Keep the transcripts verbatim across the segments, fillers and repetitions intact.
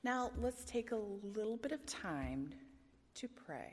Now, let's take a little bit of time to pray.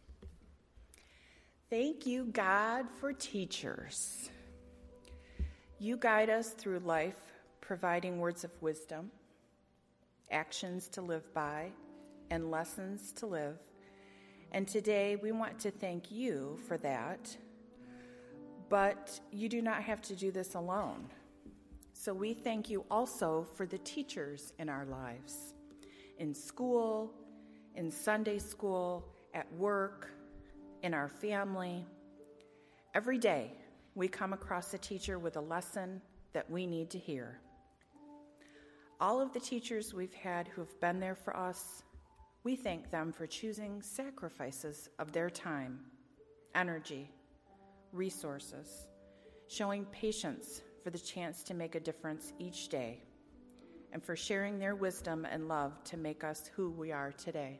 Thank you, God, for teachers. You guide us through life, providing words of wisdom, actions to live by, and lessons to live. And today we want to thank you for that. But you do not have to do this alone. So we thank you also for the teachers in our lives, in school, in Sunday school, at work, in our family. Every day we come across a teacher with a lesson that we need to hear. All of the teachers we've had who have been there for us, we thank them for choosing sacrifices of their time, energy, resources, showing patience for the chance to make a difference each day, and for sharing their wisdom and love to make us who we are today.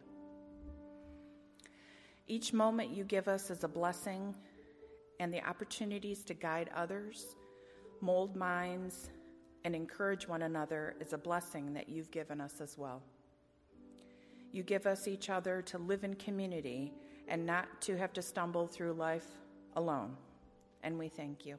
Each moment you give us is a blessing, and the opportunities to guide others, mold minds, and encourage one another is a blessing that you've given us as well. You give us each other to live in community and not to have to stumble through life alone, and we thank you.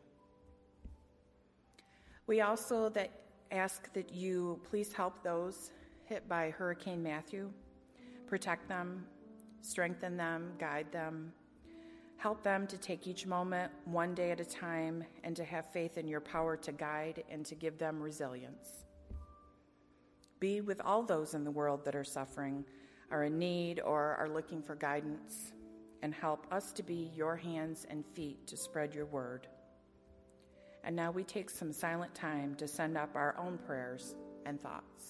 We also that ask that you please help those hit by Hurricane Matthew, protect them, strengthen them, guide them, help them to take each moment one day at a time and to have faith in your power to guide and to give them resilience. Be with all those in the world that are suffering, are in need, or are looking for guidance, and help us to be your hands and feet to spread your word. And now we take some silent time to send up our own prayers and thoughts.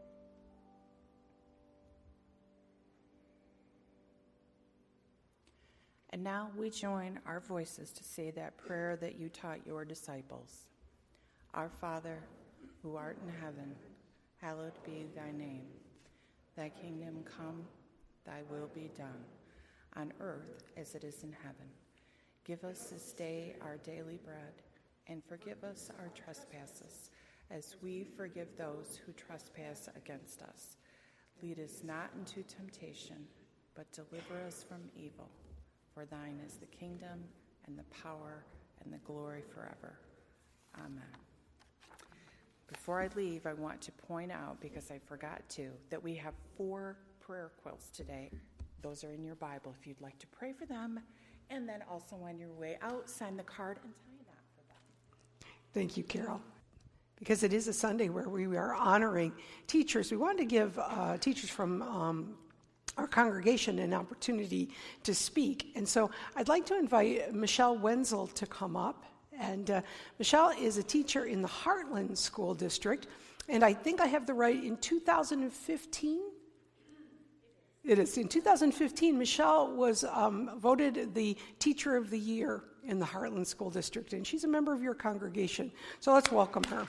And now we join our voices to say that prayer that you taught your disciples. Our Father, who art in heaven, hallowed be thy name. Thy kingdom come, thy will be done, on earth as it is in heaven. Give us this day our daily bread, and forgive us our trespasses, as we forgive those who trespass against us. Lead us not into temptation, but deliver us from evil. For thine is the kingdom, and the power, and the glory forever. Amen. Before I leave, I want to point out, because I forgot to, that we have four prayer quilts today. Those are in your Bible if you'd like to pray for them. And then also on your way out, sign the card and tie a knot for them. Thank you, Carol. Because it is a Sunday where we are honoring teachers, we wanted to give uh, teachers from um, our congregation an opportunity to speak. And so I'd like to invite Michelle Wenzel to come up. And uh, Michelle is a teacher in the Heartland School District. And I think I have the right, in two thousand fifteen? It is. In two thousand fifteen, Michelle was um, voted the Teacher of the Year in the Heartland School District. And she's a member of your congregation. So let's welcome her.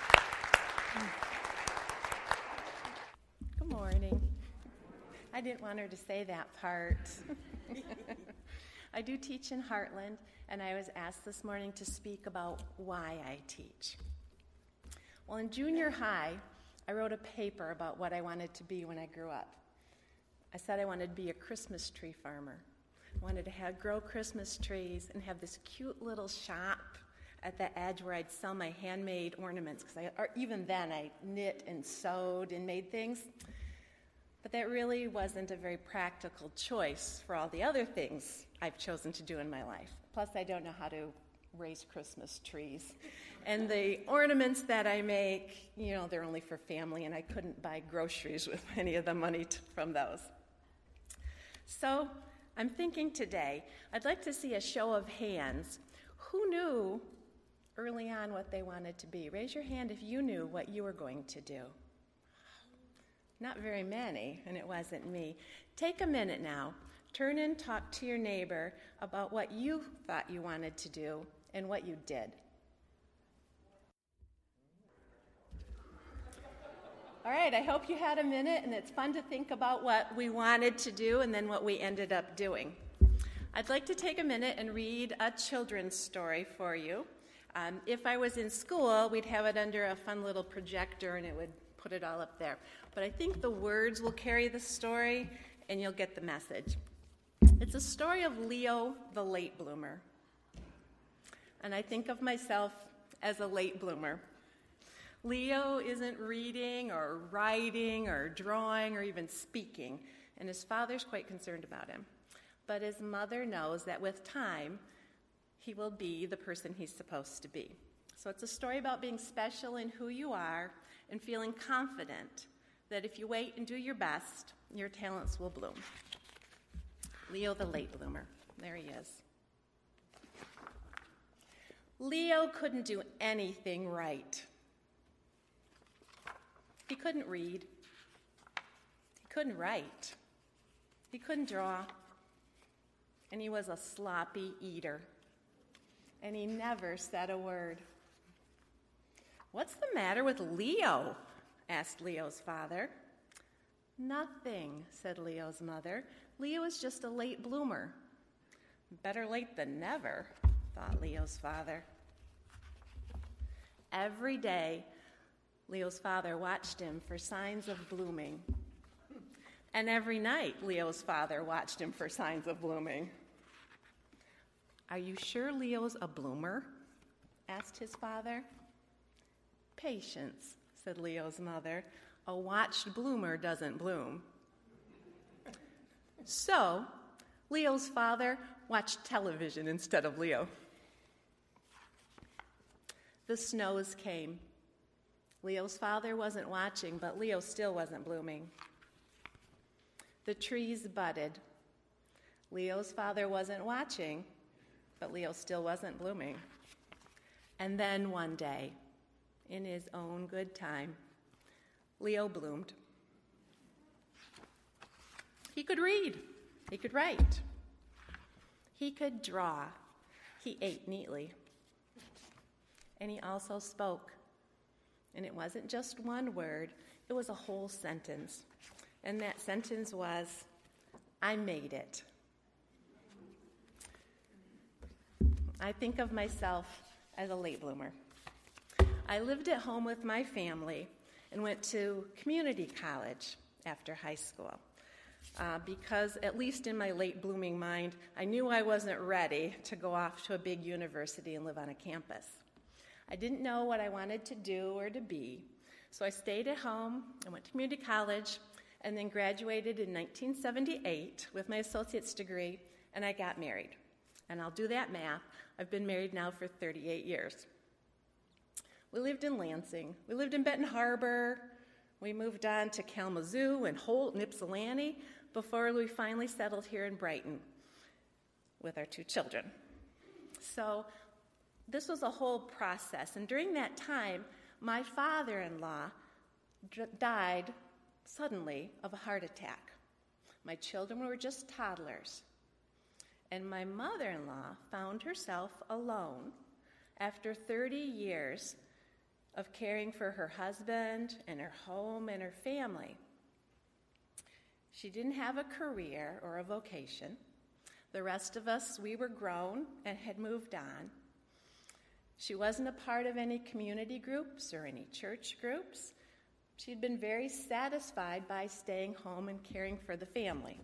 Good morning. I didn't want her to say that part. I do teach in Heartland, and I was asked this morning to speak about why I teach. Well, in junior high, I wrote a paper about what I wanted to be when I grew up. I said I wanted to be a Christmas tree farmer. I wanted to have grow Christmas trees and have this cute little shop at the edge where I'd sell my handmade ornaments, because I, or even then I knit and sewed and made things. But that really wasn't a very practical choice for all the other things I've chosen to do in my life. Plus, I don't know how to raise Christmas trees. And the ornaments that I make, you know, they're only for family, and I couldn't buy groceries with any of the money t- from those. So I'm thinking today, I'd like to see a show of hands. Who knew early on what they wanted to be? Raise your hand if you knew what you were going to do. Not very many, and it wasn't me. Take a minute now. Turn and talk to your neighbor about what you thought you wanted to do and what you did. All right, I hope you had a minute, and it's fun to think about what we wanted to do and then what we ended up doing. I'd like to take a minute and read a children's story for you. Um, if I was in school, we'd have it under a fun little projector, and it would put it all up there. But I think the words will carry the story, and you'll get the message. It's a story of Leo, the late bloomer. And I think of myself as a late bloomer. Leo isn't reading or writing or drawing or even speaking, and his father's quite concerned about him. But his mother knows that with time, he will be the person he's supposed to be. So it's a story about being special in who you are and feeling confident that if you wait and do your best, your talents will bloom. Leo, the late bloomer. There he is. Leo couldn't do anything right. He couldn't read. He couldn't write. He couldn't draw. And he was a sloppy eater. And he never said a word. "What's the matter with Leo?" asked Leo's father. "Nothing," said Leo's mother. "Leo is just a late bloomer." Better late than never, thought Leo's father. Every day, Leo's father watched him for signs of blooming. And every night, Leo's father watched him for signs of blooming. "Are you sure Leo's a bloomer?" asked his father. "Patience," said Leo's mother. "A watched bloomer doesn't bloom." So, Leo's father watched television instead of Leo. The snows came. Leo's father wasn't watching, but Leo still wasn't blooming. The trees budded. Leo's father wasn't watching, but Leo still wasn't blooming. And then one day, in his own good time, Leo bloomed. He could read. He could write. He could draw. He ate neatly. And he also spoke. And it wasn't just one word, it was a whole sentence. And that sentence was, "I made it." I think of myself as a late bloomer. I lived at home with my family and went to community college after high school. Uh, because, at least in my late blooming mind, I knew I wasn't ready to go off to a big university and live on a campus. I didn't know what I wanted to do or to be, so I stayed at home and went to community college and then graduated in nineteen seventy-eight with my associate's degree, and I got married. And I'll do that math. I've been married now for thirty-eight years. We lived in Lansing. We lived in Benton Harbor. We moved on to Kalamazoo and Holt and Ypsilanti before we finally settled here in Brighton with our two children. So this was a whole process. And during that time, my father-in-law d- died suddenly of a heart attack. My children were just toddlers. And my mother-in-law found herself alone after thirty years of caring for her husband and her home and her family. She didn't have a career or a vocation. The rest of us, we were grown and had moved on. She wasn't a part of any community groups or any church groups. She'd been very satisfied by staying home and caring for the family.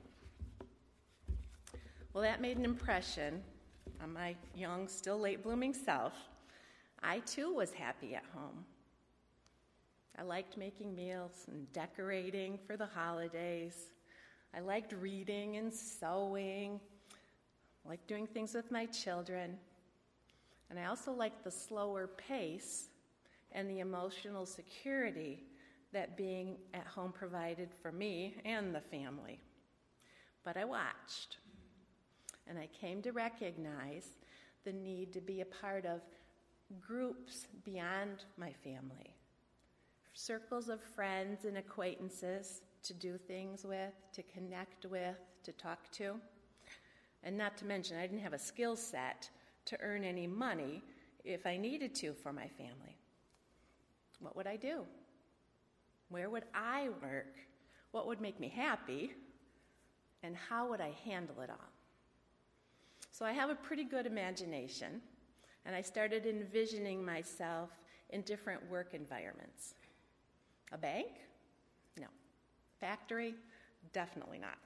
Well, that made an impression on my young, still late-blooming self. I, too, was happy at home. I liked making meals and decorating for the holidays. I liked reading and sewing. I liked doing things with my children. And I also liked the slower pace and the emotional security that being at home provided for me and the family. But I watched, and I came to recognize the need to be a part of groups beyond my family, circles of friends and acquaintances to do things with, to connect with, to talk to. And not to mention, I didn't have a skill set to earn any money if I needed to for my family. What would I do? Where would I work? What would make me happy? And how would I handle it all? So I have a pretty good imagination, and I started envisioning myself in different work environments. A bank? No. Factory? Definitely not.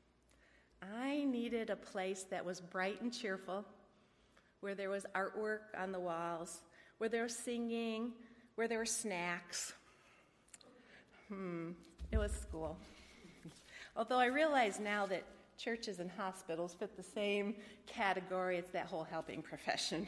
I needed a place that was bright and cheerful, where there was artwork on the walls, where there was singing, where there were snacks. Hmm, it was school. Although I realize now that churches and hospitals fit the same category, it's that whole helping profession.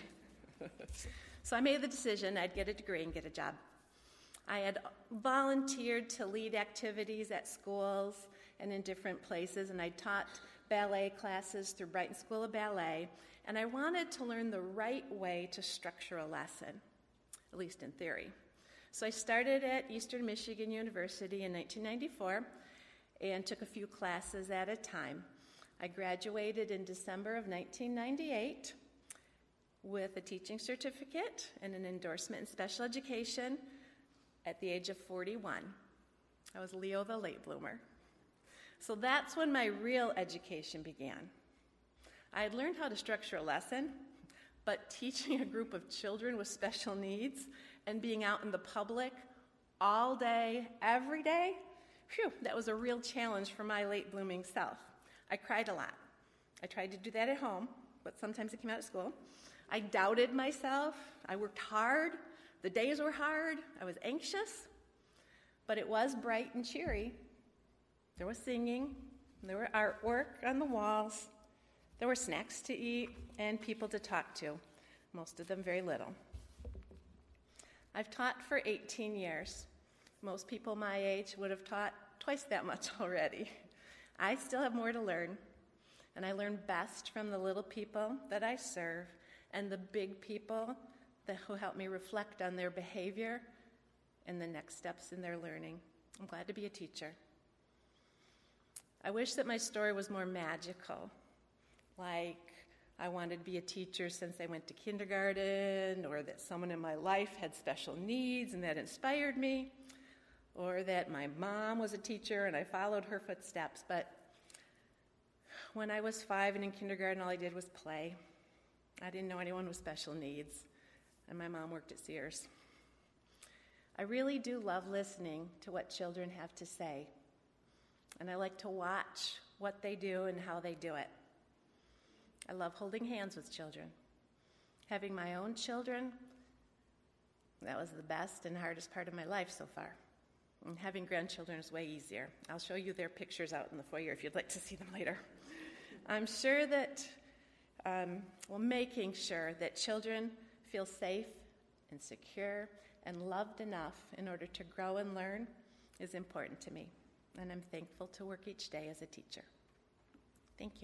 So I made the decision I'd get a degree and get a job. I had volunteered to lead activities at schools and in different places, and I taught ballet classes through Brighton School of Ballet, and I wanted to learn the right way to structure a lesson, at least in theory. So I started at Eastern Michigan University in nineteen ninety-four and took a few classes at a time. I graduated in December of nineteen ninety-eight with a teaching certificate and an endorsement in special education at the age of forty-one. I was Leo the late bloomer. So that's when my real education began. I had learned how to structure a lesson, but teaching a group of children with special needs and being out in the public all day, every day, phew, that was a real challenge for my late blooming self. I cried a lot. I tried to do that at home, but sometimes it came out of school. I doubted myself. I worked hard. The days were hard. I was anxious, but it was bright and cheery. There was singing, there were artwork on the walls, there were snacks to eat, and people to talk to, most of them very little. I've taught for eighteen years. Most people my age would have taught twice that much already. I still have more to learn, and I learn best from the little people that I serve and the big people that, who help me reflect on their behavior and the next steps in their learning. I'm glad to be a teacher. I wish that my story was more magical, like I wanted to be a teacher since I went to kindergarten, or that someone in my life had special needs and that inspired me, or that my mom was a teacher and I followed her footsteps. But when I was five and in kindergarten, all I did was play. I didn't know anyone with special needs, and my mom worked at Sears. I really do love listening to what children have to say, and I like to watch what they do and how they do it. I love holding hands with children. Having my own children, that was the best and hardest part of my life so far. And having grandchildren is way easier. I'll show you their pictures out in the foyer if you'd like to see them later. I'm sure that, um, well, making sure that children feel safe and secure and loved enough in order to grow and learn is important to me. And I'm thankful to work each day as a teacher. Thank you.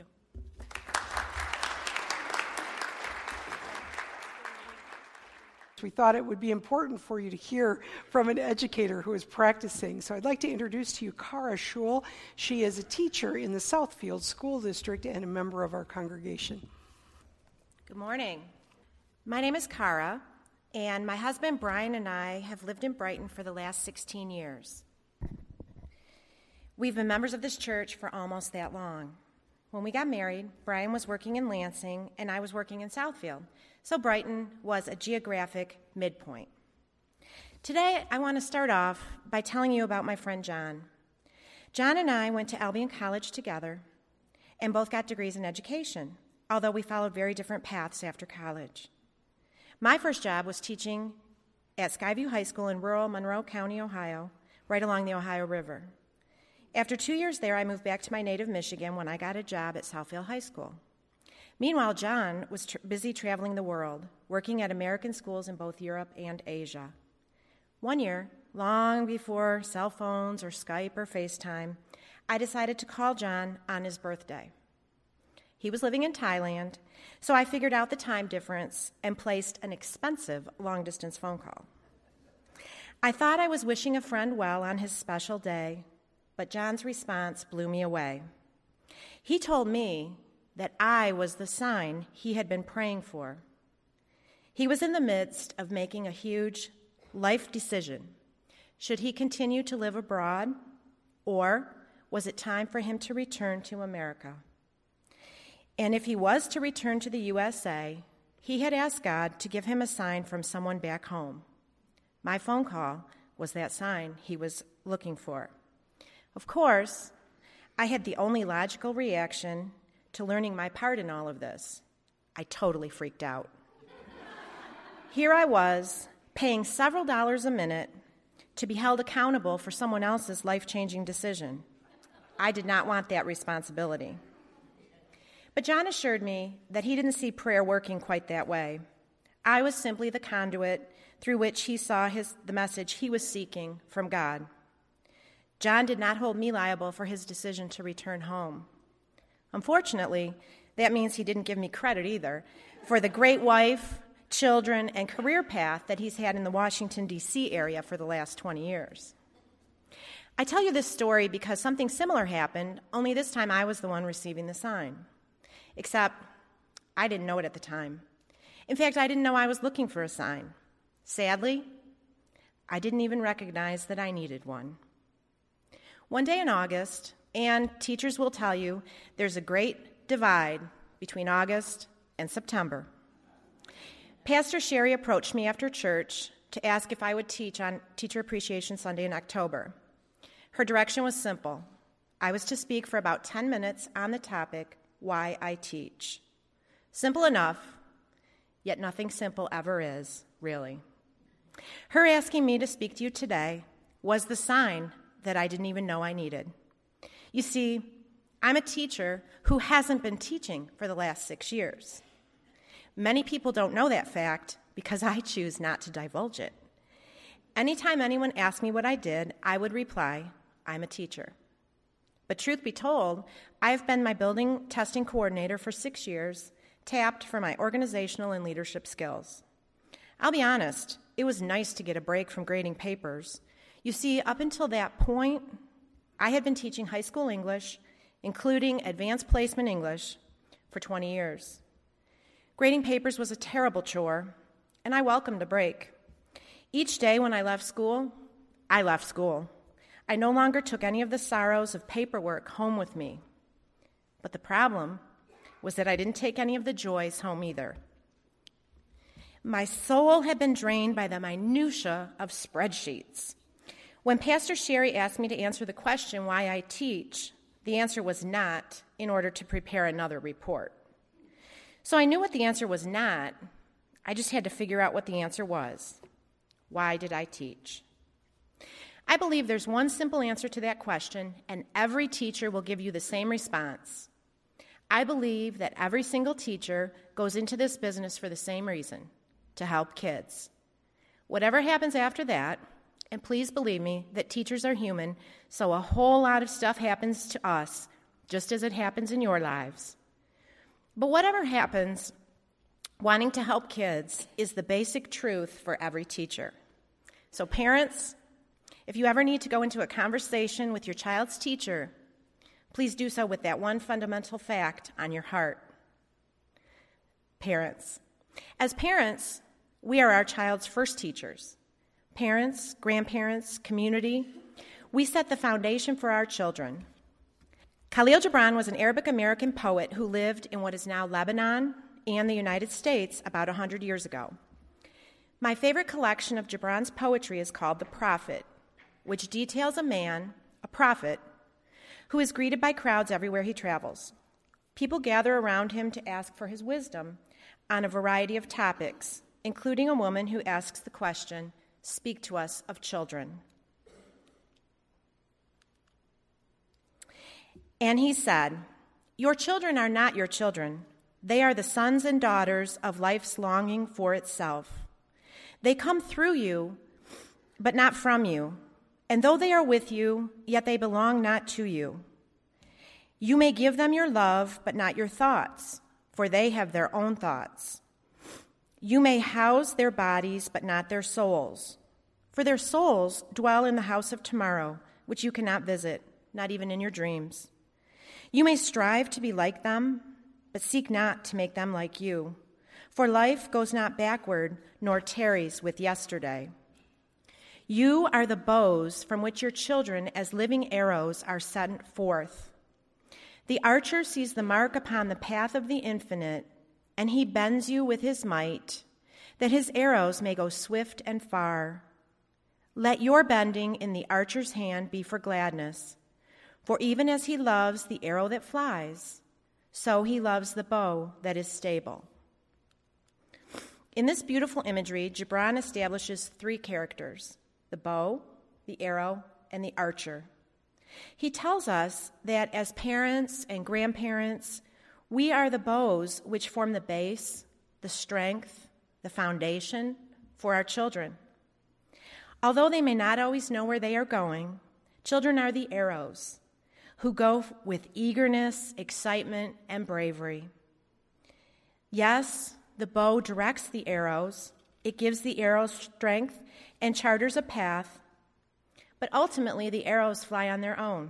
We thought it would be important for you to hear from an educator who is practicing. So I'd like to introduce to you Kara Schul. She is a teacher in the Southfield School District and a member of our congregation. Good morning. My name is Kara, and my husband Brian and I have lived in Brighton for the last sixteen years. We've been members of this church for almost that long. When we got married, Brian was working in Lansing and I was working in Southfield, so Brighton was a geographic midpoint. Today, I want to start off by telling you about my friend John. John and I went to Albion College together and both got degrees in education, although we followed very different paths after college. My first job was teaching at Skyview High School in rural Monroe County, Ohio, right along the Ohio River. After two years there, I moved back to my native Michigan when I got a job at Southfield High School. Meanwhile, John was tr- busy traveling the world, working at American schools in both Europe and Asia. One year, long before cell phones or Skype or FaceTime, I decided to call John on his birthday. He was living in Thailand, so I figured out the time difference and placed an expensive long-distance phone call. I thought I was wishing a friend well on his special day, but John's response blew me away. He told me that I was the sign he had been praying for. He was in the midst of making a huge life decision. Should he continue to live abroad, or was it time for him to return to America? And if he was to return to the U S A, he had asked God to give him a sign from someone back home. My phone call was that sign he was looking for. Of course, I had the only logical reaction to learning my part in all of this. I totally freaked out. Here I was, paying several dollars a minute to be held accountable for someone else's life-changing decision. I did not want that responsibility. But John assured me that he didn't see prayer working quite that way. I was simply the conduit through which he saw his, the message he was seeking from God. John did not hold me liable for his decision to return home. Unfortunately, that means he didn't give me credit either for the great wife, children, and career path that he's had in the Washington, D C area for the last twenty years. I tell you this story because something similar happened, only this time I was the one receiving the sign. Except I didn't know it at the time. In fact, I didn't know I was looking for a sign. Sadly, I didn't even recognize that I needed one. One day in August, and teachers will tell you there's a great divide between August and September. Pastor Sherry approached me after church to ask if I would teach on Teacher Appreciation Sunday in October. Her direction was simple. I was to speak for about ten minutes on the topic, Why I Teach. Simple enough, yet nothing simple ever is, really. Her asking me to speak to you today was the sign that I didn't even know I needed. You see, I'm a teacher who hasn't been teaching for the last six years. Many people don't know that fact because I choose not to divulge it. Anytime anyone asked me what I did, I would reply, I'm a teacher. But truth be told, I've been my building testing coordinator for six years, tapped for my organizational and leadership skills. I'll be honest, it was nice to get a break from grading papers. You see, up until that point, I had been teaching high school English, including advanced placement English, for twenty years. Grading papers was a terrible chore, and I welcomed a break. Each day when I left school, I left school. I no longer took any of the sorrows of paperwork home with me. But the problem was that I didn't take any of the joys home either. My soul had been drained by the minutia of spreadsheets. When Pastor Sherry asked me to answer the question why I teach, the answer was not in order to prepare another report. So I knew what the answer was not. I just had to figure out what the answer was. Why did I teach? I believe there's one simple answer to that question, and every teacher will give you the same response. I believe that every single teacher goes into this business for the same reason, to help kids. Whatever happens after that, and please believe me that teachers are human, so a whole lot of stuff happens to us, just as it happens in your lives. But whatever happens, wanting to help kids is the basic truth for every teacher. So parents, if you ever need to go into a conversation with your child's teacher, please do so with that one fundamental fact on your heart. Parents. As parents, we are our child's first teachers. Parents, grandparents, community, we set the foundation for our children. Khalil Gibran was an Arabic-American poet who lived in what is now Lebanon and the United States about one hundred years ago. My favorite collection of Gibran's poetry is called The Prophet, which details a man, a prophet, who is greeted by crowds everywhere he travels. People gather around him to ask for his wisdom on a variety of topics, including a woman who asks the question, "Speak to us of children." And he said, "Your children are not your children. They are the sons and daughters of life's longing for itself. They come through you, but not from you. And though they are with you, yet they belong not to you. You may give them your love, but not your thoughts, for they have their own thoughts. You may house their bodies, but not their souls, for their souls dwell in the house of tomorrow, which you cannot visit, not even in your dreams. You may strive to be like them, but seek not to make them like you, for life goes not backward, nor tarries with yesterday. You are the bows from which your children as living arrows are sent forth. The archer sees the mark upon the path of the infinite, and he bends you with his might, that his arrows may go swift and far. Let your bending in the archer's hand be for gladness. For even as he loves the arrow that flies, so he loves the bow that is stable. In this beautiful imagery, Gibran establishes three characters: the bow, the arrow, and the archer. He tells us that as parents and grandparents, we are the bows which form the base, the strength, the foundation for our children. Although they may not always know where they are going, children are the arrows who go with eagerness, excitement, and bravery. Yes, the bow directs the arrows. It gives the arrows strength and charters a path, but ultimately the arrows fly on their own.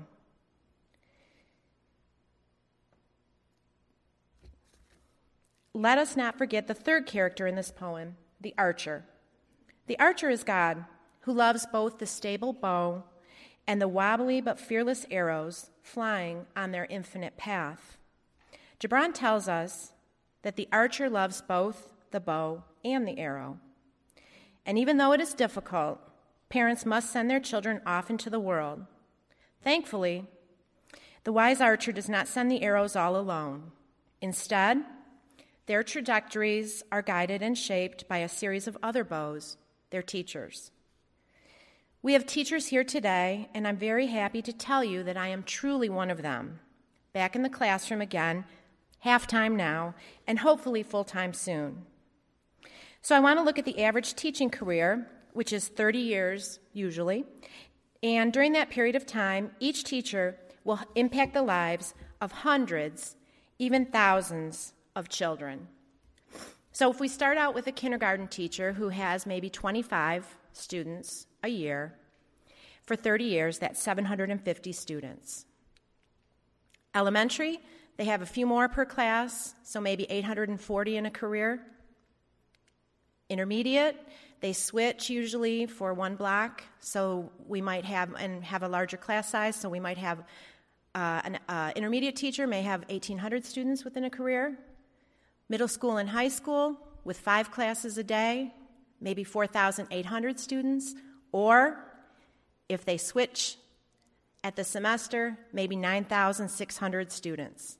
Let us not forget the third character in this poem, the archer. The archer is God, who loves both the stable bow and the wobbly but fearless arrows flying on their infinite path. Gibran tells us that the archer loves both the bow and the arrow. And even though it is difficult, parents must send their children off into the world. Thankfully, the wise archer does not send the arrows all alone. Instead, their trajectories are guided and shaped by a series of other bows, their teachers. We have teachers here today, and I'm very happy to tell you that I am truly one of them. Back in the classroom again, half-time now, and hopefully full-time soon. So I want to look at the average teaching career, which is thirty years usually, and during that period of time, each teacher will impact the lives of hundreds, even thousands of children. So if we start out with a kindergarten teacher who has maybe twenty-five students a year, for thirty years, that's seven hundred fifty students. Elementary, they have a few more per class, so maybe eight hundred forty in a career. Intermediate, they switch usually for one block, so we might have, and have a larger class size, so we might have uh, an uh, intermediate teacher may have eighteen hundred students within a career. Middle school and high school, with five classes a day, maybe four thousand eight hundred students, or if they switch at the semester, maybe nine thousand six hundred students.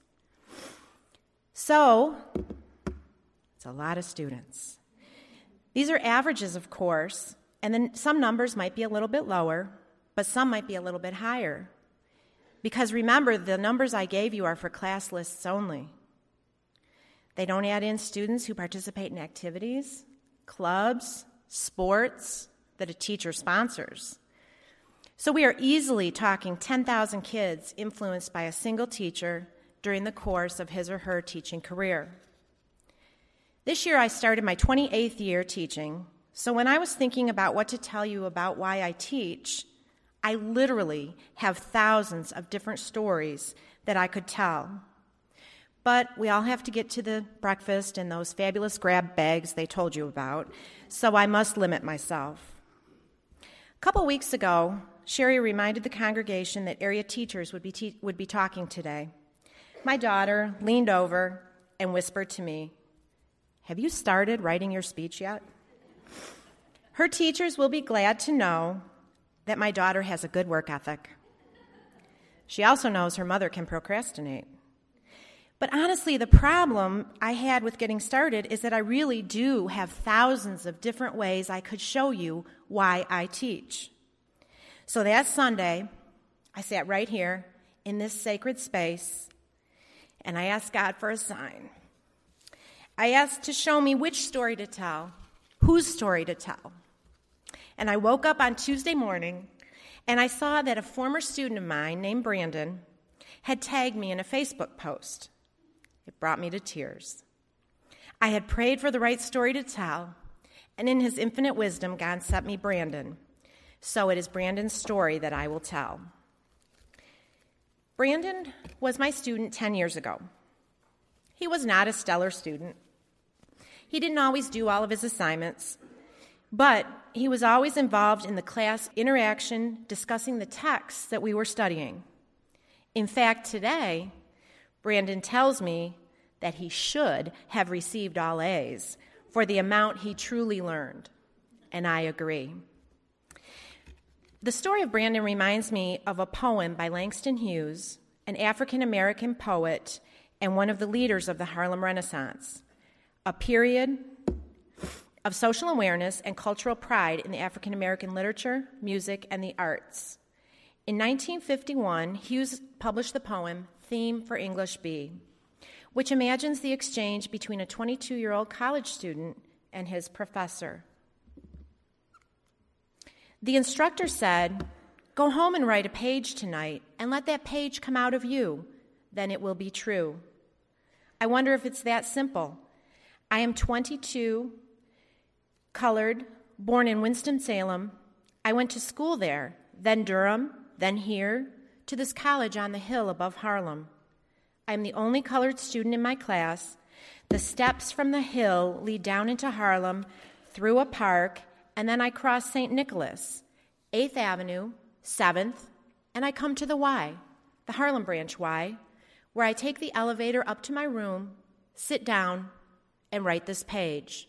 So, it's a lot of students. These are averages, of course, and then some numbers might be a little bit lower, but some might be a little bit higher. Because remember, the numbers I gave you are for class lists only. They don't add in students who participate in activities, clubs, sports that a teacher sponsors. So we are easily talking ten thousand kids influenced by a single teacher during the course of his or her teaching career. This year I started my twenty-eighth year teaching, so when I was thinking about what to tell you about why I teach, I literally have thousands of different stories that I could tell. But we all have to get to the breakfast and those fabulous grab bags they told you about, so I must limit myself. A couple weeks ago, Sherry reminded the congregation that area teachers would be, te- would be talking today. My daughter leaned over and whispered to me, "Have you started writing your speech yet?" Her teachers will be glad to know that my daughter has a good work ethic. She also knows her mother can procrastinate. But honestly, the problem I had with getting started is that I really do have thousands of different ways I could show you why I teach. So that Sunday, I sat right here in this sacred space, and I asked God for a sign. I asked to show me which story to tell, whose story to tell. And I woke up on Tuesday morning, and I saw that a former student of mine named Brandon had tagged me in a Facebook post. It brought me to tears. I had prayed for the right story to tell, and in his infinite wisdom, God sent me Brandon. So it is Brandon's story that I will tell. Brandon was my student ten years ago. He was not a stellar student. He didn't always do all of his assignments, but he was always involved in the class interaction, discussing the texts that we were studying. In fact, today, Brandon tells me that he should have received all A's for the amount he truly learned, and I agree. The story of Brandon reminds me of a poem by Langston Hughes, an African-American poet and one of the leaders of the Harlem Renaissance, a period of social awareness and cultural pride in the African-American literature, music, and the arts. In nineteen fifty-one, Hughes published the poem Theme for English B, which imagines the exchange between a twenty-two-year-old college student and his professor. The instructor said, "Go home and write a page tonight, and let that page come out of you. Then it will be true." I wonder if it's that simple. I am twenty-two, colored, born in Winston-Salem. I went to school there, then Durham, then here, to this college on the hill above Harlem. I am the only colored student in my class. The steps from the hill lead down into Harlem, through a park, and then I cross Saint Nicholas, eighth Avenue, seventh, and I come to the Y, the Harlem Branch Y, where I take the elevator up to my room, sit down, and write this page.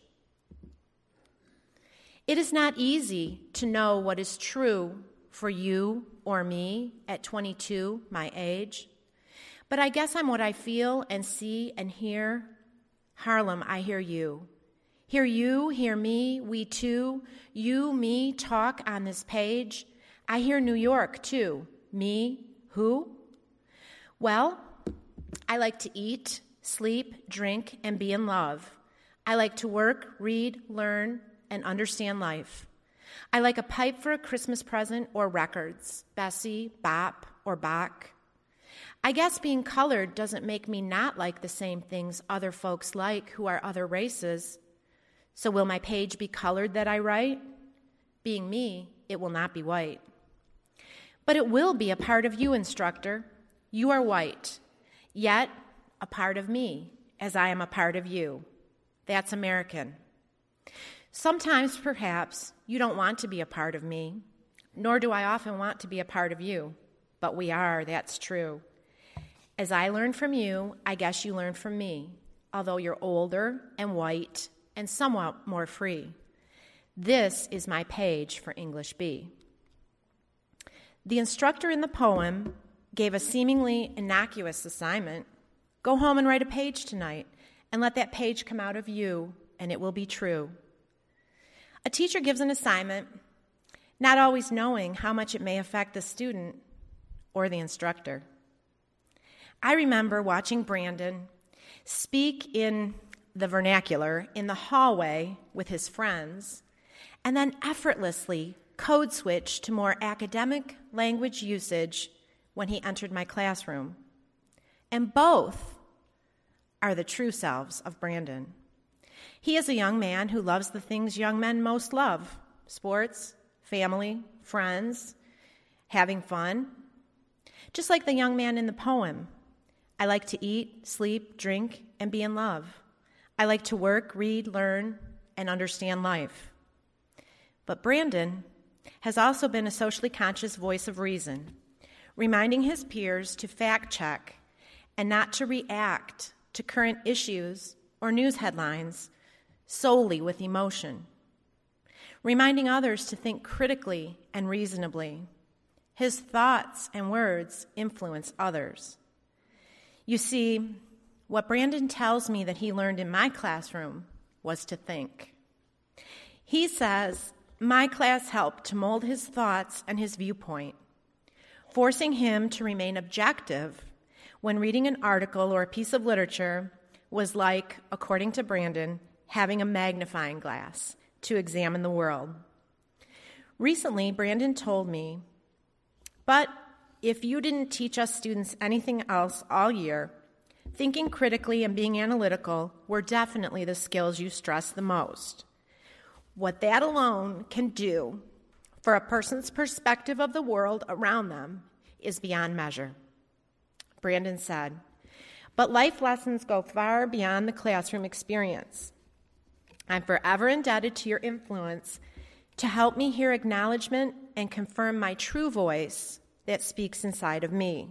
It is not easy to know what is true for you or me at twenty-two, my age, but I guess I'm what I feel and see and hear. Harlem, I hear you. Hear you, hear me, we too, you, me, talk on this page. I hear New York, too. Me, who? Well, I like to eat, sleep, drink, and be in love. I like to work, read, learn, and understand life. I like a pipe for a Christmas present or records, Bessie, Bop, or Bach. I guess being colored doesn't make me not like the same things other folks like who are other races. So will my page be colored that I write? Being me, it will not be white. But it will be a part of you, instructor. You are white, yet a part of me, as I am a part of you. That's American. Sometimes, perhaps, you don't want to be a part of me, nor do I often want to be a part of you, but we are, that's true. As I learn from you, I guess you learn from me, although you're older and white and somewhat more free. This is my page for English B. The instructor in the poem gave a seemingly innocuous assignment. Go home and write a page tonight, and let that page come out of you, and it will be true. A teacher gives an assignment, not always knowing how much it may affect the student or the instructor. I remember watching Brandon speak in the vernacular in the hallway with his friends, and then effortlessly code switch to more academic language usage when he entered my classroom. And both are the true selves of Brandon. He is a young man who loves the things young men most love: sports, family, friends, having fun. Just like the young man in the poem, I like to eat, sleep, drink, and be in love. I like to work, read, learn, and understand life. But Brandon has also been a socially conscious voice of reason, reminding his peers to fact check and not to react to current issues or news headlines solely with emotion, reminding others to think critically and reasonably. His thoughts and words influence others. You see, what Brandon tells me that he learned in my classroom was to think. He says, my class helped to mold his thoughts and his viewpoint, forcing him to remain objective when reading an article or a piece of literature was like, according to Brandon, having a magnifying glass to examine the world. Recently, Brandon told me, but if you didn't teach us students anything else all year, thinking critically and being analytical were definitely the skills you stress the most. What that alone can do for a person's perspective of the world around them is beyond measure. Brandon said, but life lessons go far beyond the classroom experience. I'm forever indebted to your influence to help me hear acknowledgement and confirm my true voice that speaks inside of me.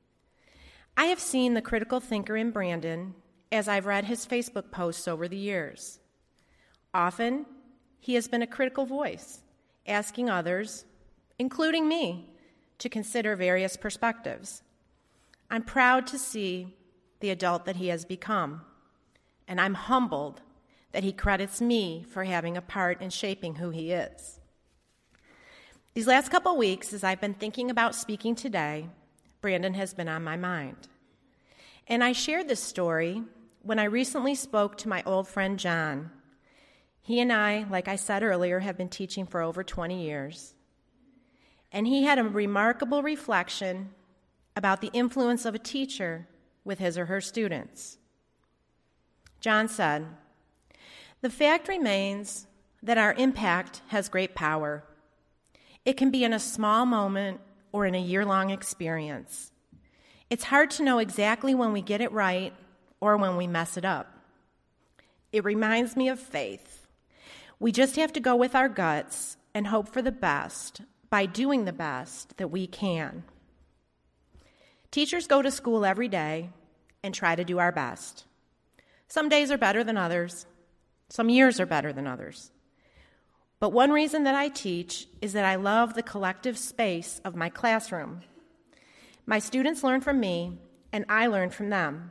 I have seen the critical thinker in Brandon as I've read his Facebook posts over the years. Often, he has been a critical voice, asking others, including me, to consider various perspectives. I'm proud to see the adult that he has become, and I'm humbled that he credits me for having a part in shaping who he is. These last couple weeks, as I've been thinking about speaking today, Brandon has been on my mind. And I shared this story when I recently spoke to my old friend John. He and I, like I said earlier, have been teaching for over twenty years. And he had a remarkable reflection about the influence of a teacher with his or her students. John said, "The fact remains that our impact has great power. It can be in a small moment or in a year-long experience. It's hard to know exactly when we get it right or when we mess it up. It reminds me of faith. We just have to go with our guts and hope for the best by doing the best that we can. Teachers go to school every day and try to do our best. Some days are better than others. Some years are better than others. But one reason that I teach is that I love the collective space of my classroom. My students learn from me, and I learn from them.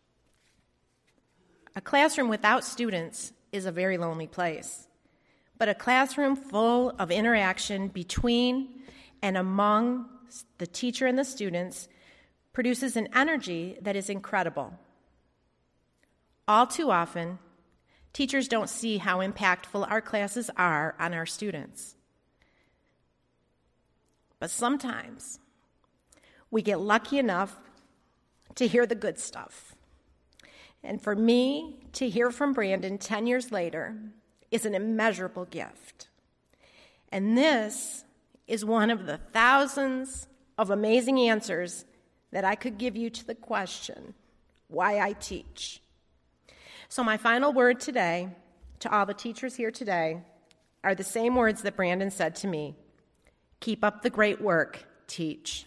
A classroom without students is a very lonely place. But a classroom full of interaction between and among the teacher and the students produces an energy that is incredible. All too often, teachers don't see how impactful our classes are on our students. But sometimes we get lucky enough to hear the good stuff. And for me to hear from Brandon ten years later is an immeasurable gift. And this is one of the thousands of amazing answers that I could give you to the question, why I teach. So my final word today, to all the teachers here today, are the same words that Brandon said to me. Keep up the great work, teach.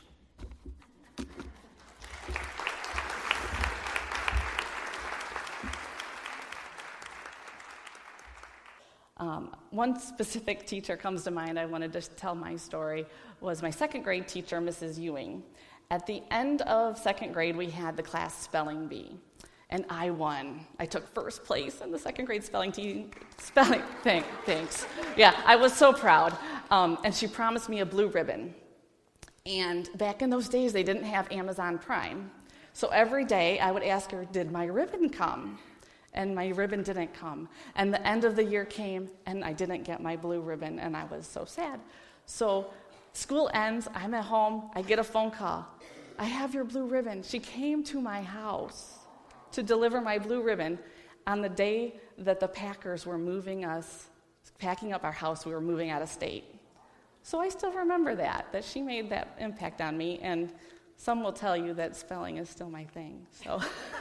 Um, one specific teacher comes to mind I wanted to tell my story was my second grade teacher, Missus Ewing. At the end of second grade, we had the class spelling bee, and I won. I took first place in the second grade spelling team. Spelling, thank, thanks. Yeah, I was so proud. Um, and she promised me a blue ribbon. And back in those days, they didn't have Amazon Prime. So every day, I would ask her, did my ribbon come? And my ribbon didn't come. And the end of the year came, and I didn't get my blue ribbon, and I was so sad. So school ends, I'm at home, I get a phone call. I have your blue ribbon. She came to my house to deliver my blue ribbon on the day that the Packers were moving us, packing up our house, we were moving out of state. So I still remember that, that she made that impact on me, and some will tell you that spelling is still my thing. So,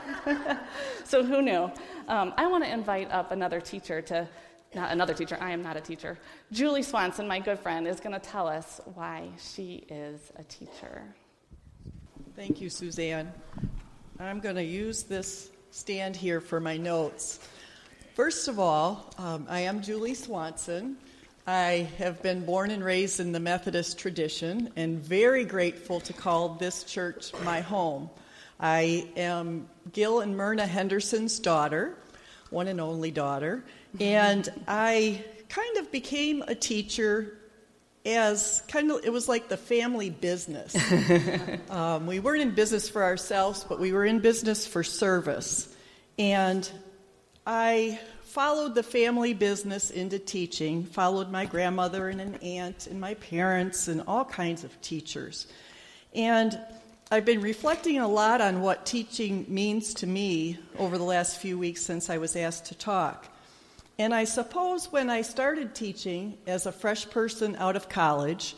so who knew? Um, I want to invite up another teacher to, not another teacher, I am not a teacher. Julie Swanson, my good friend, is going to tell us why she is a teacher. Thank you, Suzanne. I'm going to use this stand here for my notes. First of all, um, I am Julie Swanson. I have been born and raised in the Methodist tradition and very grateful to call this church my home. I am Gil and Myrna Henderson's daughter, one and only daughter, and I kind of became a teacher as kind of, it was like the family business. um, we weren't in business for ourselves, but we were in business for service. And I followed the family business into teaching, followed my grandmother and an aunt and my parents and all kinds of teachers. And I've been reflecting a lot on what teaching means to me over the last few weeks since I was asked to talk. And I suppose when I started teaching as a fresh person out of college,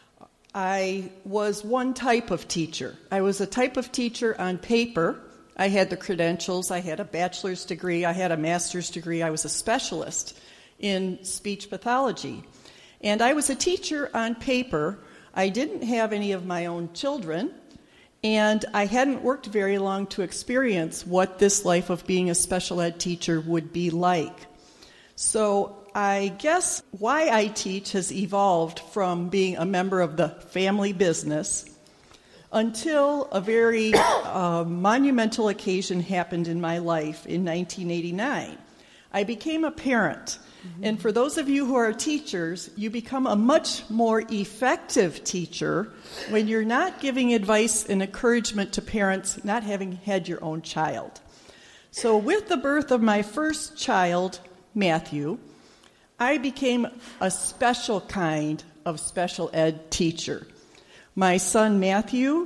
I was one type of teacher. I was a type of teacher on paper. I had the credentials. I had a bachelor's degree. I had a master's degree. I was a specialist in speech pathology. And I was a teacher on paper. I didn't have any of my own children, and I hadn't worked very long to experience what this life of being a special ed teacher would be like. So I guess why I teach has evolved from being a member of the family business until a very uh, monumental occasion happened in my life in nineteen eighty-nine. I became a parent. Mm-hmm. And for those of you who are teachers, you become a much more effective teacher when you're not giving advice and encouragement to parents not having had your own child. So with the birth of my first child, Matthew, I became a special kind of special ed teacher. My son Matthew,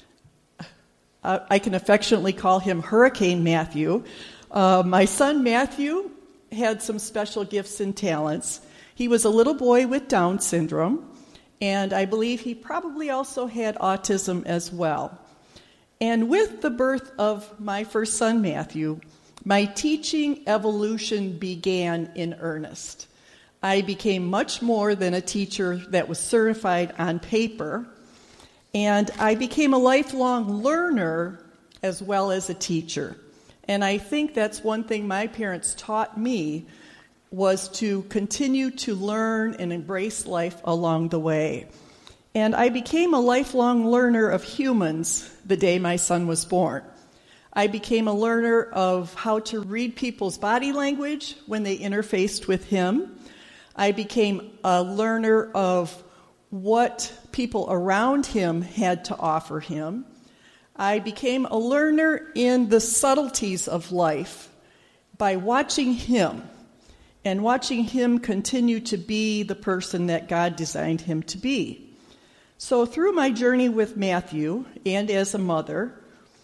uh, I can affectionately call him Hurricane Matthew. Uh, my son Matthew had some special gifts and talents. He was a little boy with Down syndrome, and I believe he probably also had autism as well. And with the birth of my first son Matthew, my teaching evolution began in earnest. I became much more than a teacher that was certified on paper, and I became a lifelong learner as well as a teacher. And I think that's one thing my parents taught me, was to continue to learn and embrace life along the way. And I became a lifelong learner of humans the day my son was born. I became a learner of how to read people's body language when they interfaced with him. I became a learner of what people around him had to offer him. I became a learner in the subtleties of life by watching him and watching him continue to be the person that God designed him to be. So through my journey with Matthew and as a mother,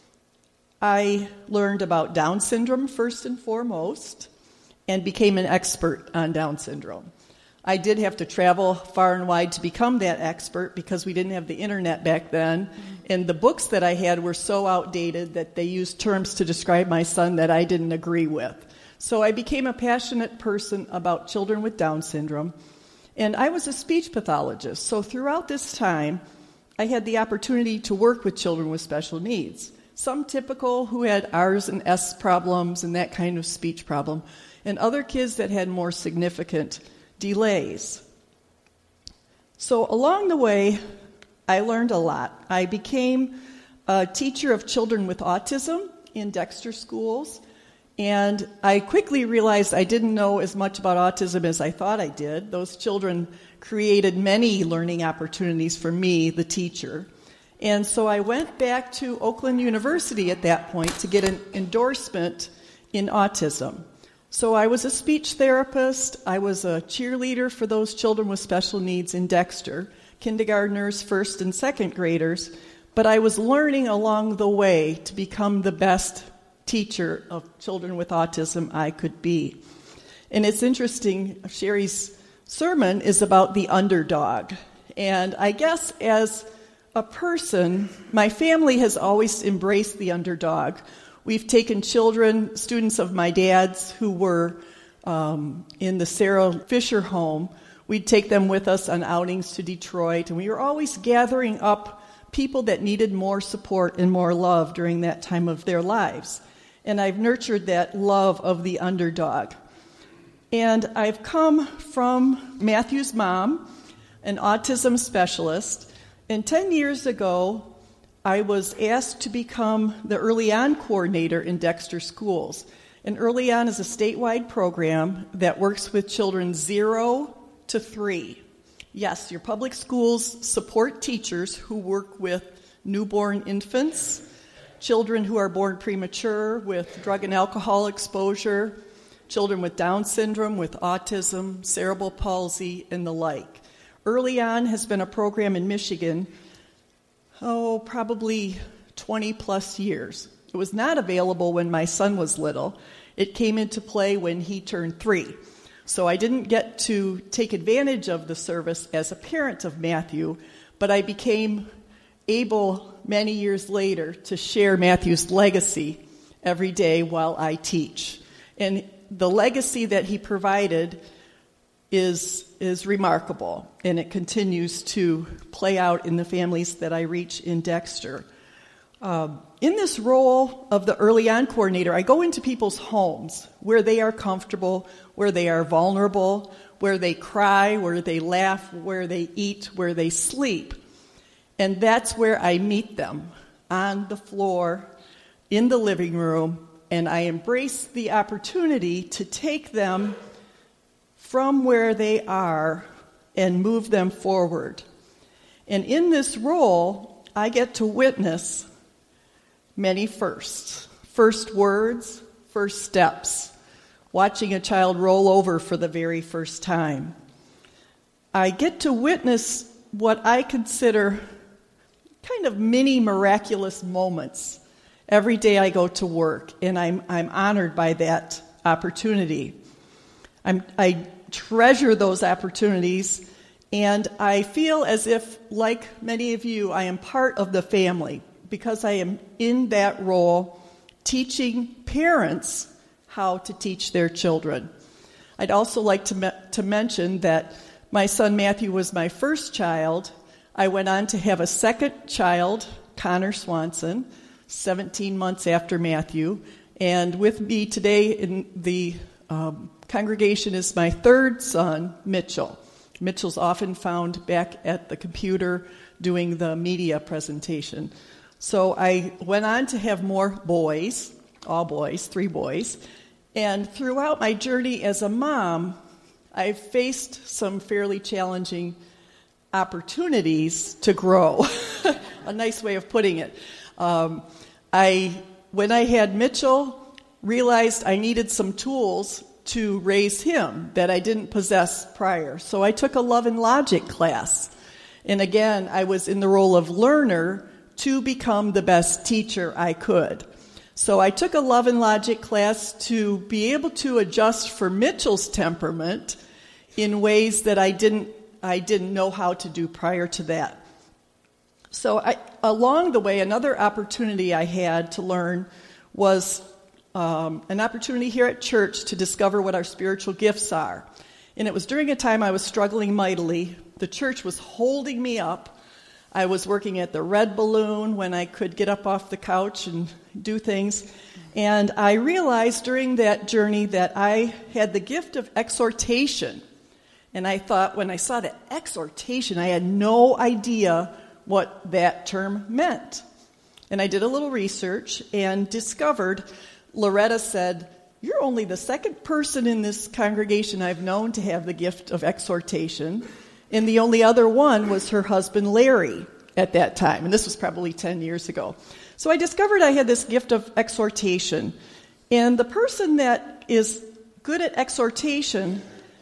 I learned about Down syndrome first and foremost and became an expert on Down syndrome. I did have to travel far and wide to become that expert because we didn't have the internet back then. Mm-hmm. And the books that I had were so outdated that they used terms to describe my son that I didn't agree with. So I became a passionate person about children with Down syndrome. And I was a speech pathologist. So throughout this time, I had the opportunity to work with children with special needs. Some typical who had R's and S problems and that kind of speech problem, and other kids that had more significant delays. So along the way, I learned a lot. I became a teacher of children with autism in Dexter schools, and I quickly realized I didn't know as much about autism as I thought I did. Those children created many learning opportunities for me, the teacher. And so I went back to Oakland University at that point to get an endorsement in autism. So I was a speech therapist. I was a cheerleader for those children with special needs in Dexter, kindergartners, first and second graders. But I was learning along the way to become the best teacher of children with autism I could be. And it's interesting, Sherry's sermon is about the underdog. And I guess as a person, my family has always embraced the underdog. We've taken children, students of my dad's who were um, in the Sarah Fisher home. We'd take them with us on outings to Detroit, and we were always gathering up people that needed more support and more love during that time of their lives. And I've nurtured that love of the underdog. And I've come from Matthew's mom, an autism specialist, and ten years ago, I was asked to become the Early On coordinator in Dexter schools. And Early On is a statewide program that works with children zero to three. Yes, your public schools support teachers who work with newborn infants, children who are born premature with drug and alcohol exposure, children with Down syndrome, with autism, cerebral palsy, and the like. Early On has been a program in Michigan Oh, probably twenty plus years. It was not available when my son was little. It came into play when he turned three. So I didn't get to take advantage of the service as a parent of Matthew, but I became able many years later to share Matthew's legacy every day while I teach. And the legacy that he provided is is remarkable, and it continues to play out in the families that I reach in Dexter. Um, in this role of the early on coordinator, I go into people's homes where they are comfortable, where they are vulnerable, where they cry, where they laugh, where they eat, where they sleep. And that's where I meet them, on the floor, in the living room, and I embrace the opportunity to take them from where they are and move them forward. And in this role, I get to witness many firsts. First words, first steps. Watching a child roll over for the very first time. I get to witness what I consider kind of mini miraculous moments every day I go to work, and I'm I'm honored by that opportunity. I'm, I treasure those opportunities, and I feel as if, like many of you, I am part of the family because I am in that role teaching parents how to teach their children. I'd also like to, me- to mention that my son Matthew was my first child. I went on to have a second child, Connor Swanson, seventeen months after Matthew. And with me today in the um, congregation is my third son, Mitchell. Mitchell's often found back at the computer doing the media presentation. So I went on to have more boys, all boys, three boys. And throughout my journey as a mom, I've faced some fairly challenging opportunities to grow. A nice way of putting it. Um, I, when I had Mitchell, realized I needed some tools to raise him that I didn't possess prior. So I took a Love and Logic class. And again, I was in the role of learner to become the best teacher I could. So I took a Love and Logic class to be able to adjust for Mitchell's temperament in ways that I didn't I didn't know how to do prior to that. So I, along the way, another opportunity I had to learn was um, an opportunity here at church to discover what our spiritual gifts are. And it was during a time I was struggling mightily. The church was holding me up. I was working at the Red Balloon when I could get up off the couch and do things. And I realized during that journey that I had the gift of exhortation. And I thought, when I saw that exhortation, I had no idea what that term meant. And I did a little research and discovered, Loretta said, "You're only the second person in this congregation I've known to have the gift of exhortation." And the only other one was her husband, Larry, at that time. And this was probably ten years ago. So I discovered I had this gift of exhortation. And the person that is good at exhortation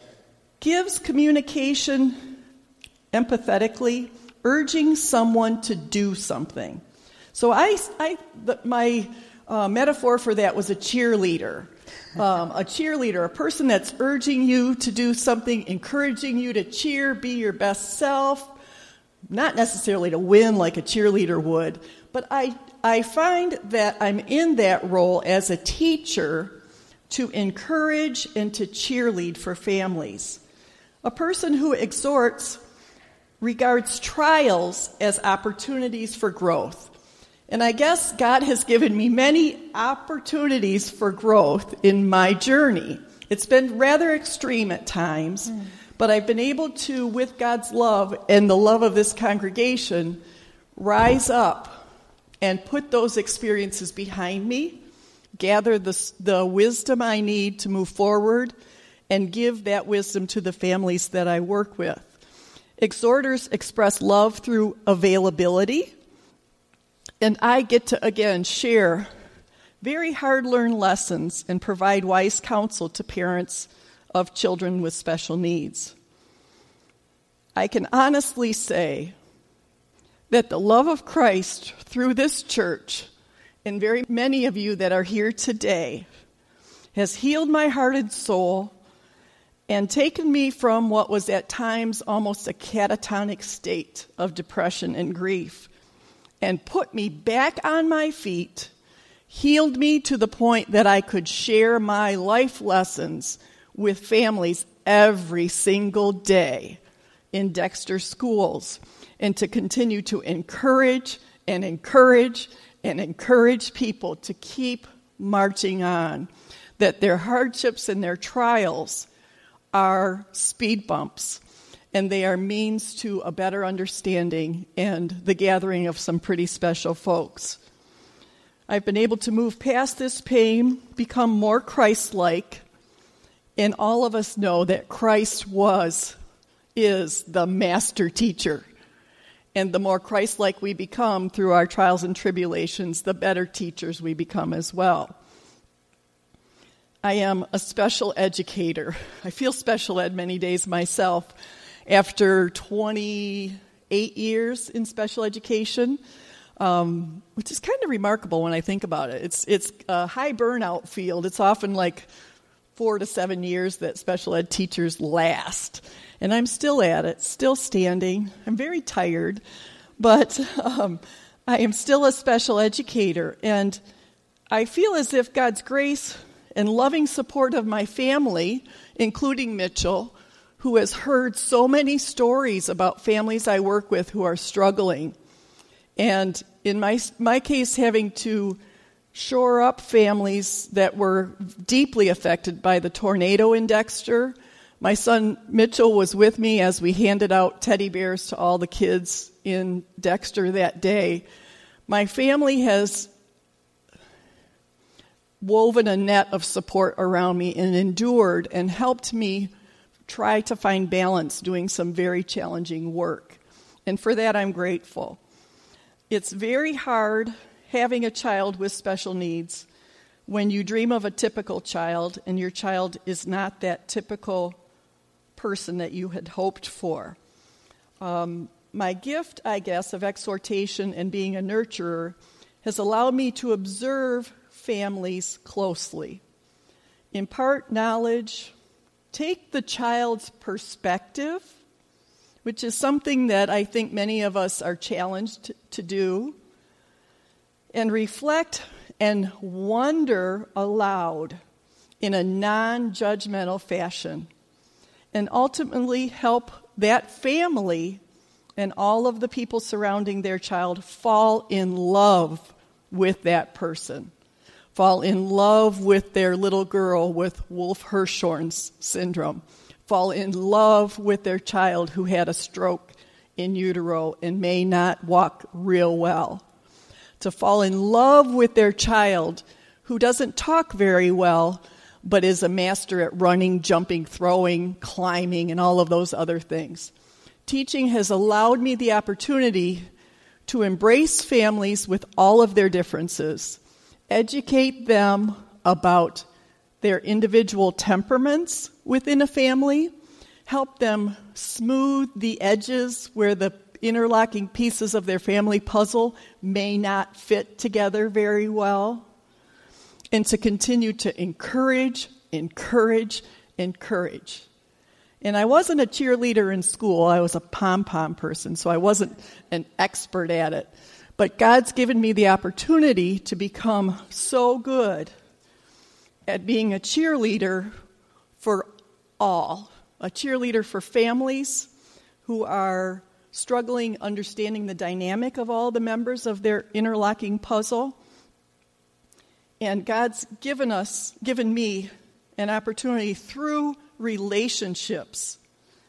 gives communication empathetically, urging someone to do something. So I, I the, my uh, metaphor for that was a cheerleader. Um, a cheerleader, a person that's urging you to do something, encouraging you to cheer, be your best self, not necessarily to win like a cheerleader would, but I, I find that I'm in that role as a teacher to encourage and to cheerlead for families. A person who exhorts regards trials as opportunities for growth. And I guess God has given me many opportunities for growth in my journey. It's been rather extreme at times, mm. but I've been able to, with God's love and the love of this congregation, rise up and put those experiences behind me, gather the, the wisdom I need to move forward, and give that wisdom to the families that I work with. Exhorters express love through availability, and I get to, again, share very hard-learned lessons and provide wise counsel to parents of children with special needs. I can honestly say that the love of Christ through this church, and very many of you that are here today, has healed my heart and soul and taken me from what was at times almost a catatonic state of depression and grief, and put me back on my feet, healed me to the point that I could share my life lessons with families every single day in Dexter schools, and to continue to encourage and encourage and encourage people to keep marching on, that their hardships and their trials are speed bumps, and they are means to a better understanding and the gathering of some pretty special folks. I've been able to move past this pain, become more Christ-like, and all of us know that Christ was, is the master teacher. And the more Christ-like we become through our trials and tribulations, the better teachers we become as well. I am a special educator. I feel special ed many days myself. After twenty-eight years in special education, um, which is kind of remarkable when I think about it. It's it's a high burnout field. It's often like four to seven years that special ed teachers last. And I'm still at it, still standing. I'm very tired, but um, I am still a special educator. And I feel as if God's grace and loving support of my family, including Mitchell, who has heard so many stories about families I work with who are struggling. And in my my case, having to shore up families that were deeply affected by the tornado in Dexter. My son Mitchell was with me as we handed out teddy bears to all the kids in Dexter that day. My family has woven a net of support around me and endured and helped me try to find balance doing some very challenging work. And for that, I'm grateful. It's very hard having a child with special needs when you dream of a typical child and your child is not that typical person that you had hoped for. Um, my gift, I guess, of exhortation and being a nurturer has allowed me to observe families closely, impart knowledge, take the child's perspective, which is something that I think many of us are challenged to do, and reflect and wonder aloud in a non-judgmental fashion, and ultimately help that family and all of the people surrounding their child fall in love with that person, fall in love with their little girl with Wolff-Hirschhorn's syndrome, fall in love with their child who had a stroke in utero and may not walk real well, to fall in love with their child who doesn't talk very well but is a master at running, jumping, throwing, climbing, and all of those other things. Teaching has allowed me the opportunity to embrace families with all of their differences, educate them about their individual temperaments within a family, help them smooth the edges where the interlocking pieces of their family puzzle may not fit together very well, and to continue to encourage, encourage, encourage. And I wasn't a cheerleader in school. I was a pom-pom person, so I wasn't an expert at it. But God's given me the opportunity to become so good at being a cheerleader for all, a cheerleader for families who are struggling understanding the dynamic of all the members of their interlocking puzzle. And God's given us, given me an opportunity through relationships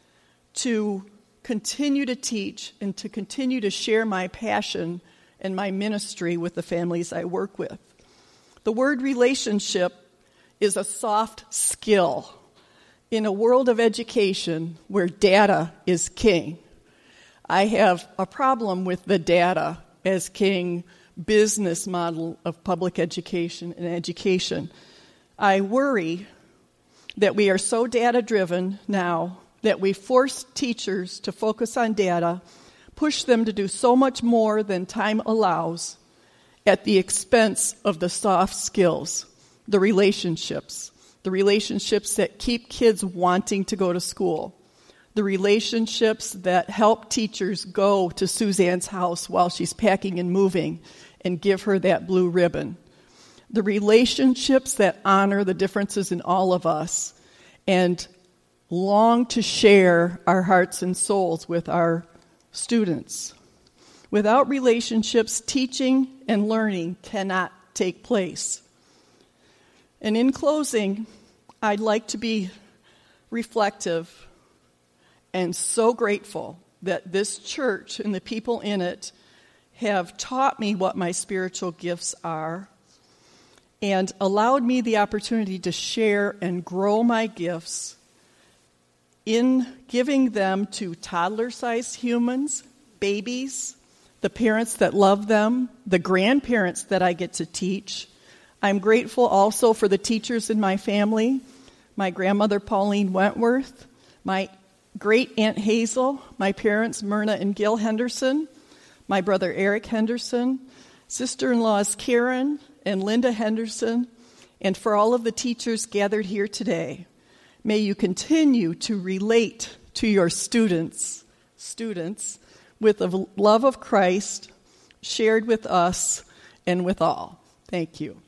to continue to teach and to continue to share my passion and my ministry with the families I work with. The word relationship is a soft skill in a world of education where data is king. I have a problem with the data as king business model of public education and education. I worry that we are so data-driven now that we force teachers to focus on data, push them to do so much more than time allows at the expense of the soft skills, the relationships, the relationships that keep kids wanting to go to school, the relationships that help teachers go to Suzanne's house while she's packing and moving and give her that blue ribbon, the relationships that honor the differences in all of us and long to share our hearts and souls with our students. Without relationships, teaching and learning cannot take place. And in closing, I'd like to be reflective and so grateful that this church and the people in it have taught me what my spiritual gifts are and allowed me the opportunity to share and grow my gifts in giving them to toddler-sized humans, babies, the parents that love them, the grandparents that I get to teach. I'm grateful also for the teachers in my family, my grandmother Pauline Wentworth, my great Aunt Hazel, my parents Myrna and Gil Henderson, my brother Eric Henderson, sister-in-laws Karen and Linda Henderson, and for all of the teachers gathered here today. May you continue to relate to your students, students with the love of Christ shared with us and with all. Thank you.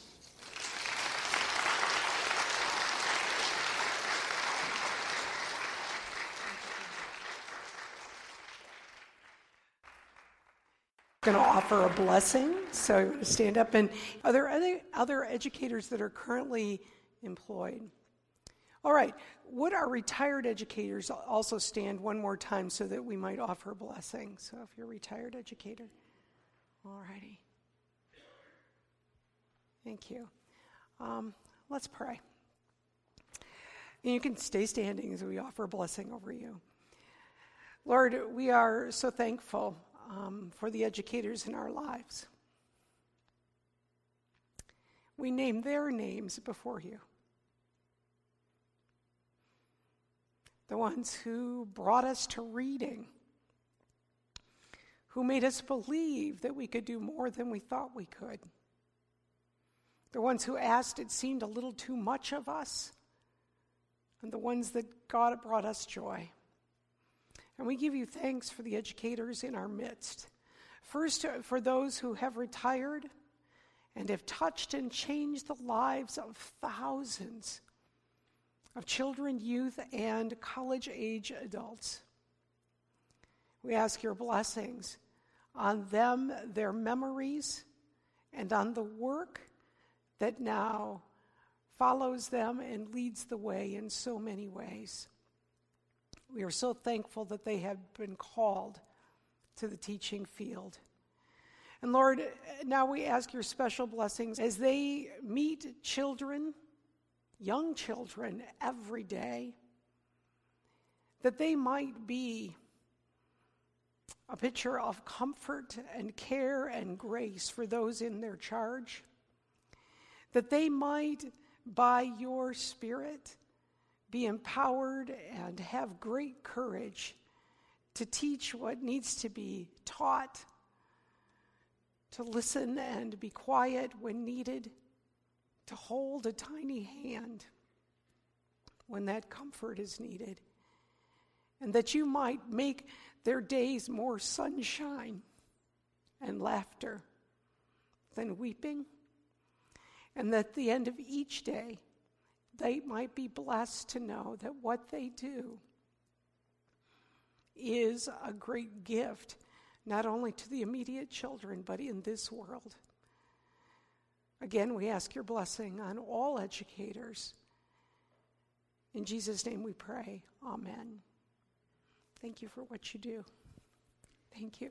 Going to offer a blessing, so stand up. And are there other, other educators that are currently employed? All right, would our retired educators also stand one more time so that we might offer a blessing? So if you're a retired educator. All righty. Thank you. Um, let's pray. And you can stay standing as we offer a blessing over you. Lord, we are so thankful Um, for the educators in our lives. We name their names before you. The ones who brought us to reading, who made us believe that we could do more than we thought we could. The ones who asked it seemed a little too much of us, and the ones that God brought us joy. And we give you thanks for the educators in our midst. First, for those who have retired and have touched and changed the lives of thousands of children, youth, and college-age adults. We ask your blessings on them, their memories, and on the work that now follows them and leads the way in so many ways. We are so thankful that they have been called to the teaching field. And Lord, now we ask your special blessings as they meet children, young children, every day, that they might be a picture of comfort and care and grace for those in their charge, that they might, by your Spirit, be empowered and have great courage to teach what needs to be taught, to listen and be quiet when needed, to hold a tiny hand when that comfort is needed, and that you might make their days more sunshine and laughter than weeping, and that at the end of each day, they might be blessed to know that what they do is a great gift, not only to the immediate children, but in this world. Again, we ask your blessing on all educators. In Jesus' name we pray. Amen. Thank you for what you do. Thank you.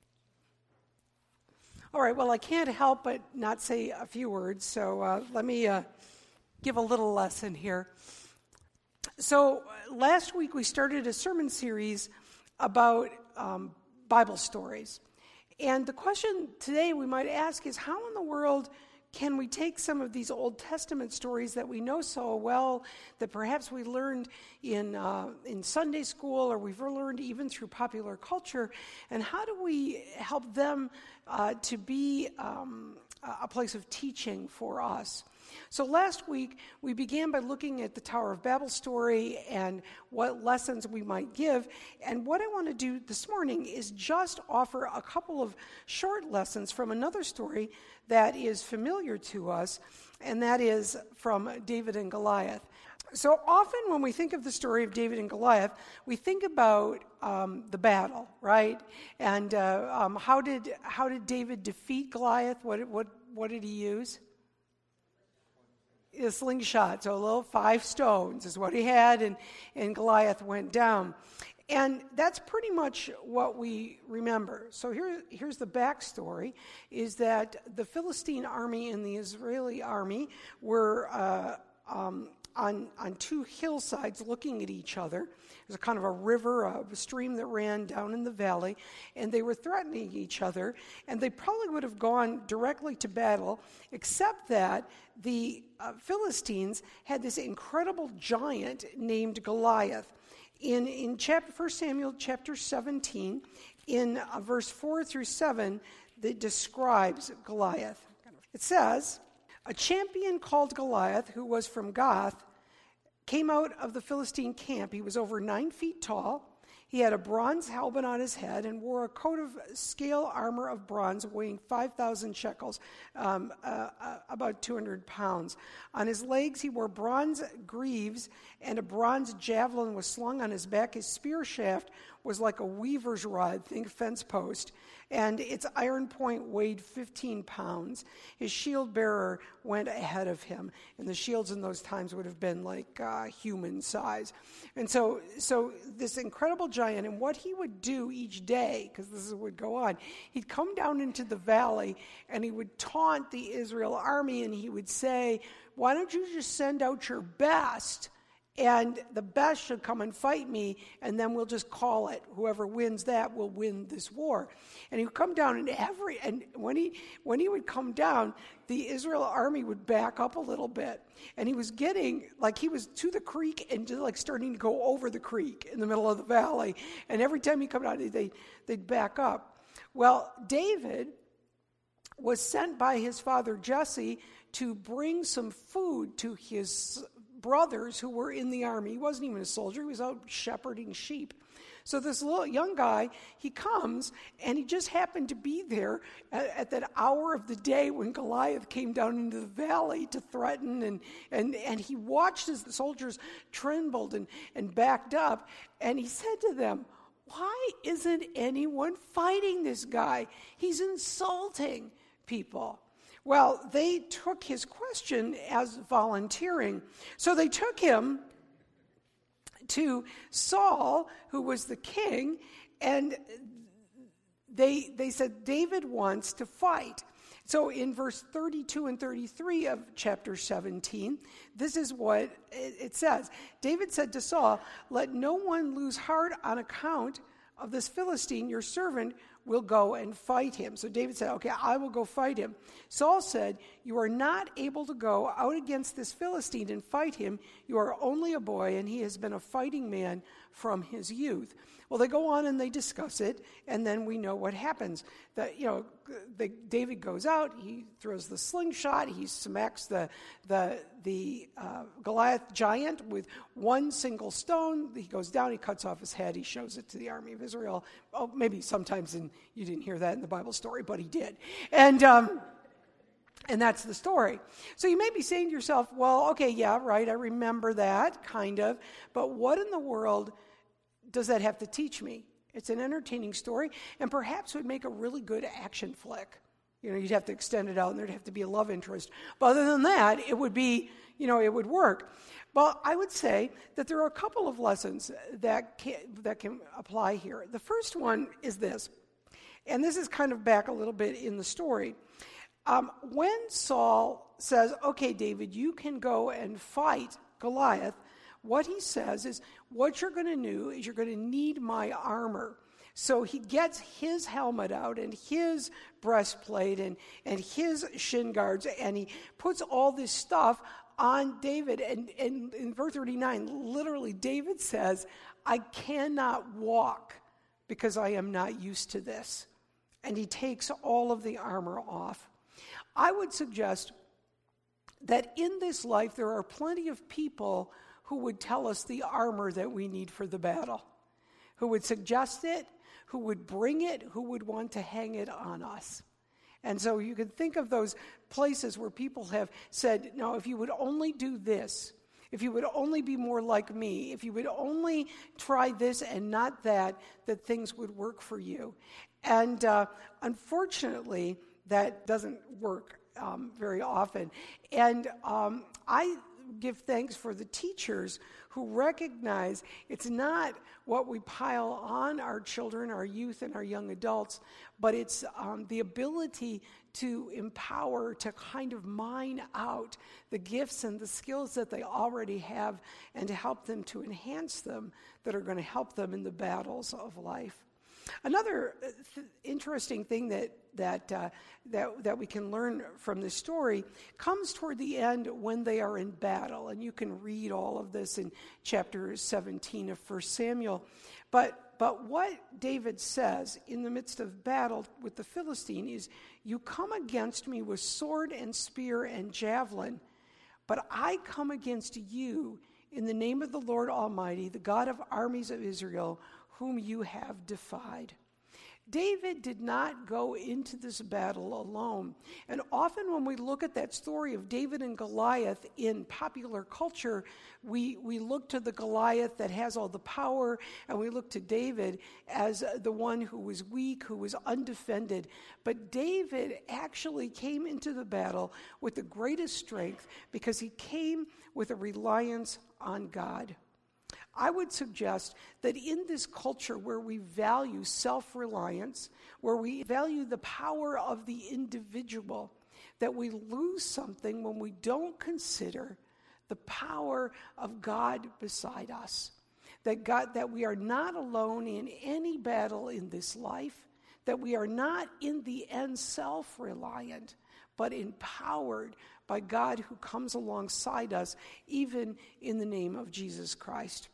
All right, well, I can't help but not say a few words, so uh, let me uh, give a little lesson here. So last week we started a sermon series about um, Bible stories. And the question today we might ask is, how in the world can we take some of these Old Testament stories that we know so well, that perhaps we learned in uh, in Sunday school, or we've learned even through popular culture, and how do we help them uh, to be um, a place of teaching for us? So last week, we began by looking at the Tower of Babel story and what lessons we might give. And what I want to do this morning is just offer a couple of short lessons from another story that is familiar to us, and that is from David and Goliath. So often when we think of the story of David and Goliath, we think about um, the battle, right? And uh, um, how did how did David defeat Goliath? What what what did he use? A slingshot. So a little five stones is what he had, and and Goliath went down. And that's pretty much what we remember. So here, here's the backstory, is that the Philistine army and the Israeli army were uh, um, on, on two hillsides looking at each other. There's a kind of a river, a stream that ran down in the valley, and they were threatening each other, and they probably would have gone directly to battle, except that the uh, Philistines had this incredible giant named Goliath. In in chapter, First Samuel chapter seventeen, in uh, verse four through seven, that describes Goliath. It says, "A champion called Goliath, who was from Gath, came out of the Philistine camp. He was over nine feet tall. He had a bronze helmet on his head and wore a coat of scale armor of bronze weighing five thousand shekels, um, uh, uh, about two hundred pounds. On his legs he wore bronze greaves, and a bronze javelin was slung on his back. His spear shaft was like a weaver's rod, think fence post, and its iron point weighed fifteen pounds. His shield bearer went ahead of him, and the shields in those times would have been like uh, human size. And so, so this incredible giant, and what he would do each day, because this is what would go on, he'd come down into the valley, and he would taunt the Israel army, and he would say, "Why don't you just send out your best? And the best should come and fight me, and then we'll just call it. Whoever wins that will win this war." And he would come down, and every and when he when he would come down, the Israel army would back up a little bit. And he was getting like he was to the creek and just like starting to go over the creek in the middle of the valley. And every time he come down, they they'd back up. Well, David was sent by his father Jesse to bring some food to his brothers who were in the army. He wasn't even a soldier. He was out shepherding sheep. So this little young guy, he comes, and he just happened to be there at, at that hour of the day when Goliath came down into the valley to threaten, and and, and he watched as the soldiers trembled and, and backed up, and he said to them, "Why isn't anyone fighting this guy? He's insulting people." Well, they took his question as volunteering. So they took him to Saul, who was the king, and they they said, "David wants to fight." So in verse thirty-two and thirty-three of chapter seventeen, this is what it says. David said to Saul, "Let no one lose heart on account of this Philistine. Your servant will go and fight him." So David said, "Okay, I will go fight him." Saul said, "You are not able to go out against this Philistine and fight him. You are only a boy, and he has been a fighting man from his youth." Well, they go on and they discuss it, and then we know what happens. That you know, the, David goes out, he throws the slingshot, he smacks the the the uh, Goliath giant with one single stone. He goes down, he cuts off his head, he shows it to the army of Israel. Oh, maybe sometimes in, you didn't hear that in the Bible story, but he did, and. Um, And that's the story. So you may be saying to yourself, well, okay, yeah, right, I remember that, kind of. But what in the world does that have to teach me? It's an entertaining story, and perhaps would make a really good action flick. You know, you'd have to extend it out, and there'd have to be a love interest. But other than that, it would be, you know, it would work. Well, I would say that there are a couple of lessons that can, that can apply here. The first one is this, and this is kind of back a little bit in the story. Um, when Saul says, "Okay, David, you can go and fight Goliath," what he says is, what you're going to do is you're going to need my armor. So he gets his helmet out and his breastplate and, and his shin guards, and he puts all this stuff on David. And, and in verse thirty-nine, literally, David says, "I cannot walk because I am not used to this." And he takes all of the armor off. I would suggest that in this life there are plenty of people who would tell us the armor that we need for the battle, who would suggest it, who would bring it, who would want to hang it on us. And so you can think of those places where people have said, "No, if you would only do this, if you would only be more like me, if you would only try this and not that, that things would work for you. And uh, unfortunately, that doesn't work um, very often. And um, I give thanks for the teachers who recognize it's not what we pile on our children, our youth, and our young adults, but it's um, the ability to empower, to kind of mine out the gifts and the skills that they already have and to help them to enhance them that are going to help them in the battles of life. Another th- interesting thing that that, uh, that that we can learn from this story comes toward the end when they are in battle, and you can read all of this in chapter seventeen of First Samuel. But but what David says in the midst of battle with the Philistine is, "You come against me with sword and spear and javelin, but I come against you in the name of the Lord Almighty, the God of armies of Israel, whom you have defied." David did not go into this battle alone. And often when we look at that story of David and Goliath in popular culture, we, we look to the Goliath that has all the power, and we look to David as the one who was weak, who was undefended. But David actually came into the battle with the greatest strength because he came with a reliance on God. I would suggest that in this culture where we value self-reliance, where we value the power of the individual, that we lose something when we don't consider the power of God beside us. That God, that we are not alone in any battle in this life, that we are not in the end self-reliant, but empowered by God who comes alongside us, even in the name of Jesus Christ.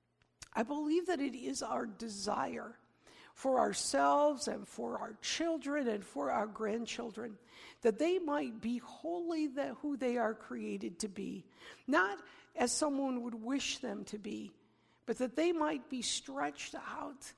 I believe that it is our desire for ourselves and for our children and for our grandchildren that they might be wholly the, who they are created to be, not as someone would wish them to be, but that they might be stretched out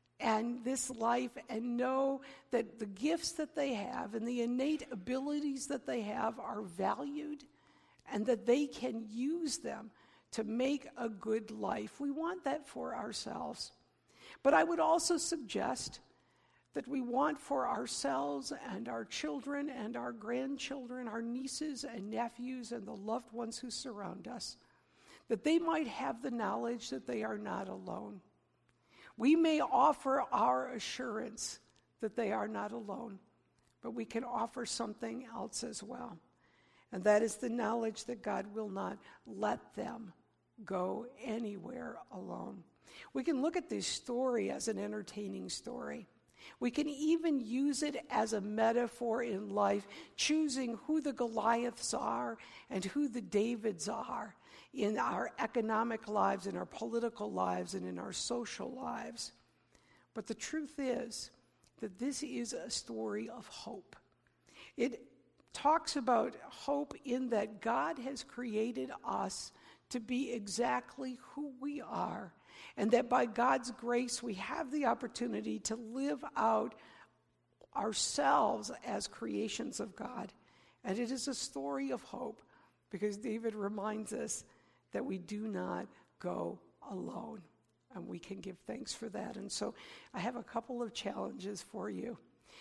and this life and know that the gifts that they have and the innate abilities that they have are valued and that they can use them to make a good life. We want that for ourselves. But I would also suggest that we want for ourselves and our children and our grandchildren, our nieces and nephews and the loved ones who surround us, that they might have the knowledge that they are not alone. We may offer our assurance that they are not alone, but we can offer something else as well. And that is the knowledge that God will not let them go anywhere alone. We can look at this story as an entertaining story. We can even use it as a metaphor in life, choosing who the Goliaths are and who the Davids are in our economic lives, in our political lives, and in our social lives. But the truth is that this is a story of hope. It talks about hope in that God has created us to be exactly who we are, and that by God's grace we have the opportunity to live out ourselves as creations of God. And it is a story of hope because David reminds us that we do not go alone, and we can give thanks for that. And so I have a couple of challenges for you.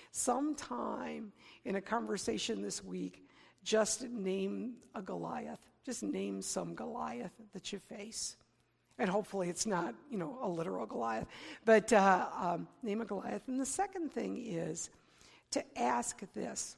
Sometime in a conversation this week, just name a Goliath. Just name some Goliath that you face. And hopefully it's not, you know, a literal Goliath. But uh, um, name a Goliath. And the second thing is to ask this.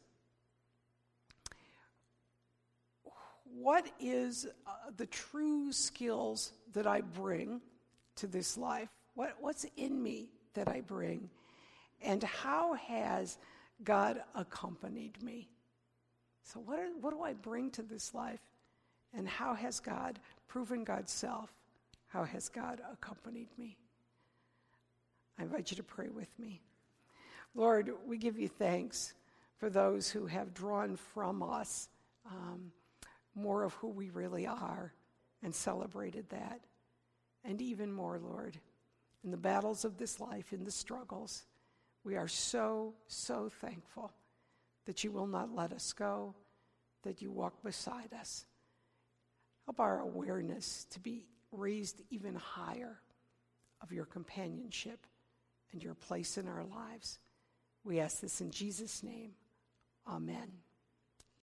What is uh, the true skills that I bring to this life? What, what's in me that I bring? And how has God accompanied me? So what, are, what do I bring to this life? And how has God proven God's self? How has God accompanied me? I invite you to pray with me. Lord, we give you thanks for those who have drawn from us um, more of who we really are and celebrated that. And even more, Lord, in the battles of this life, in the struggles, we are so, so thankful that you will not let us go, that you walk beside us. Help our awareness to be raised even higher of your companionship and your place in our lives. We ask this in Jesus' name. Amen.